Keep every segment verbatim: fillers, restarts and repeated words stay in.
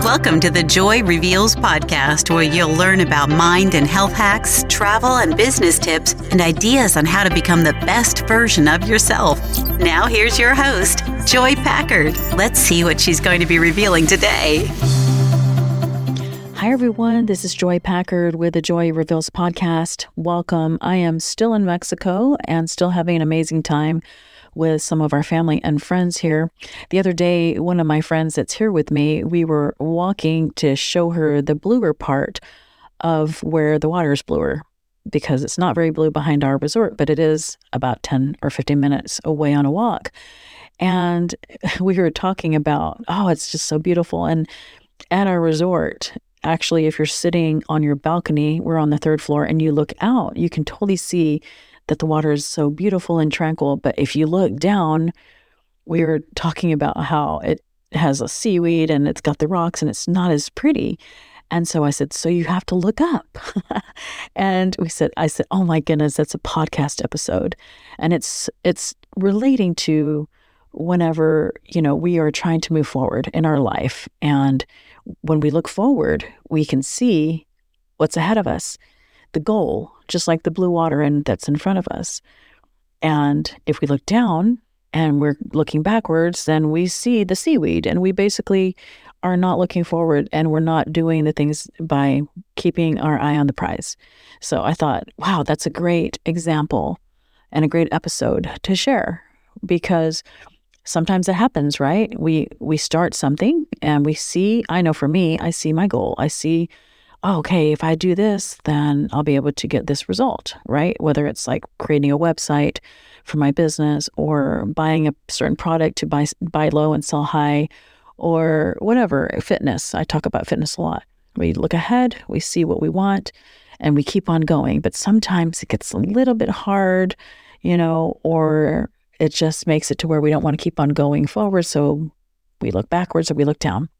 Welcome to the Joy Reveals podcast, where you'll learn about mind and health hacks, travel and business tips, and ideas on how to become the best version of yourself. Now here's your host, Joy Packard. Let's see what she's going to be revealing today. Hi, everyone. This is Joy Packard with the Joy Reveals podcast. Welcome. I am still in Mexico and still having an amazing time with some of our family and friends here. The other day, one of my friends that's here with me, we were walking to show her the bluer part of where the water is bluer, because it's not very blue behind our resort, but it is about ten or fifteen minutes away on a walk. And we were talking about, oh, it's just so beautiful. And at our resort, actually, if you're sitting on your balcony, we're on the third floor, and you look out, you can totally see that the water is so beautiful and tranquil. But if you look down, we were talking about how it has a seaweed and it's got the rocks and it's not as pretty. And so I said, so you have to look up. And we said, I said, oh my goodness, that's a podcast episode. And it's it's relating to whenever, you know, we are trying to move forward in our life. And when we look forward, we can see what's ahead of us, the goal, just like the blue water and that's in front of us. And if we look down and we're looking backwards, then we see the seaweed, and we basically are not looking forward, and we're not doing the things by keeping our eye on the prize. So I thought, wow, that's a great example and a great episode to share, because sometimes it happens, right? We we start something and we see, I know for me, I see my goal. I see, oh, okay, if I do this, then I'll be able to get this result, right? Whether it's like creating a website for my business, or buying a certain product to buy buy low and sell high, or whatever, fitness. I talk about fitness a lot. We look ahead, we see what we want, and we keep on going. But sometimes it gets a little bit hard, you know, or it just makes it to where we don't want to keep on going forward. So we look backwards or we look down.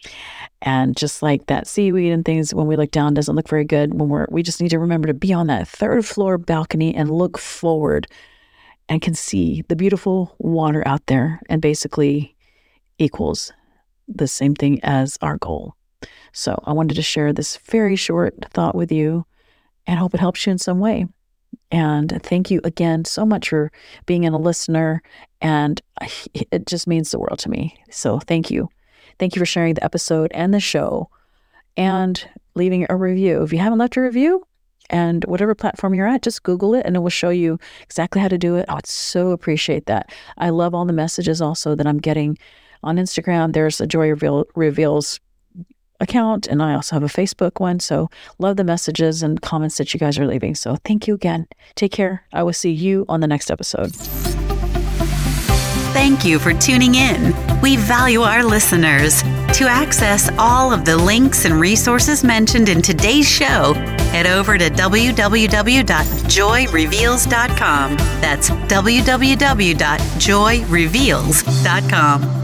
And just like that seaweed and things, when we look down, doesn't look very good. When we're, we just need to remember to be on that third floor balcony and look forward and can see the beautiful water out there, and basically equals the same thing as our goal. So I wanted to share this very short thought with you and hope it helps you in some way. And thank you again so much for being a listener. And it just means the world to me. So thank you. Thank you for sharing the episode and the show and leaving a review. If you haven't left a review, and whatever platform you're at, just Google it and it will show you exactly how to do it. I would so appreciate that. I love all the messages also that I'm getting on Instagram. There's a Joy Reveal, Reveals account, and I also have a Facebook one. So love the messages and comments that you guys are leaving. So thank you again. Take care. I will see you on the next episode. Thank you for tuning in. We value our listeners. To access all of the links and resources mentioned in today's show, head over to w w w dot joy reveals dot com. That's w w w dot joy reveals dot com.